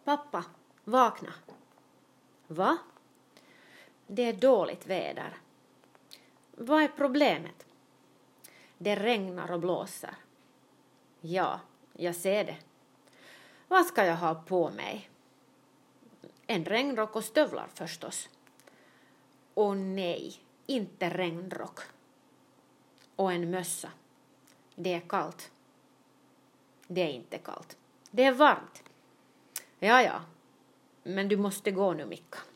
Pappa, vakna. Va? Det är dåligt väder. Vad är problemet? Det regnar och blåser. Ja, jag ser det. Vad ska jag ha på mig? En regnrock och stövlar förstås. Och nej, inte regnrock. Och en mössa. Det är kallt. Det är inte kallt. Det är varmt. Ja, men du måste gå nu, Micka.